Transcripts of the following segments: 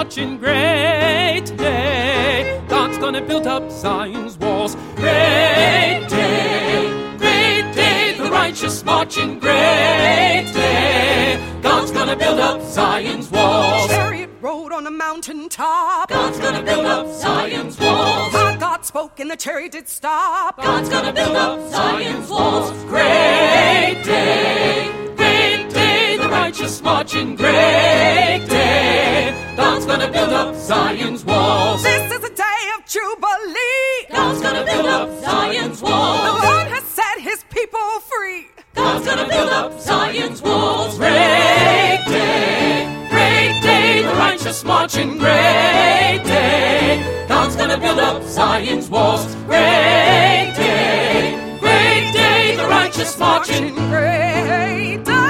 marching. Great day, God's gonna build up Zion's walls. Great day, the righteous marching. Great day, God's gonna build up Zion's walls. Chariot rode on a mountain top. God's gonna build up Zion's walls. God spoke and the chariot did stop. God's gonna build up Zion's walls. Great day, the righteous marching. Great day, God's gonna build up Zion's walls. This is a day of jubilee. God's gonna build up Zion's walls. The Lord has set his people free. God's gonna build up Zion's walls. Great day, the righteous marching. Great day, God's gonna build up Zion's walls. Great day, the righteous marching. Great day,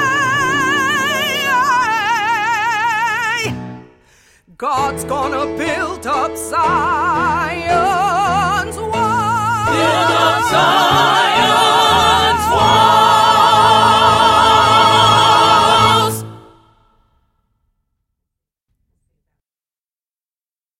God's gonna build up Zion's walls. Build up Zion.